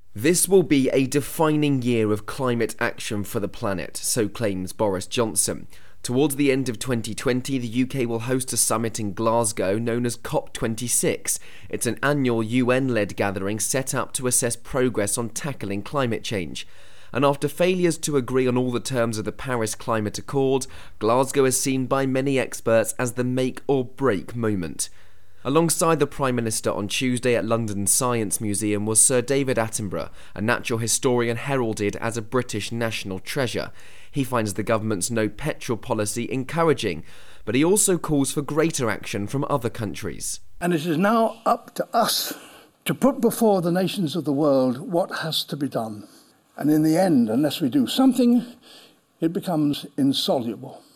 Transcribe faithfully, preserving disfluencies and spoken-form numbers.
This will be a defining year of climate action for the planet, so claims Boris Johnson. Towards the end of twenty twenty, the U K will host a summit in Glasgow known as COP twenty-six. It's an annual U N-led gathering set up to assess progress on tackling climate change. And after failures to agree on all the terms of the Paris Climate Accord, Glasgow is seen by many experts as the make or break moment. Alongside the Prime Minister on Tuesday at London's Science Museum was Sir David Attenborough, a natural historian heralded as a British national treasure. He finds the government's no petrol policy encouraging, but he also calls for greater action from other countries. And it is now up to us to put before the nations of the world what has to be done. And in the end, unless we do something, it becomes insoluble.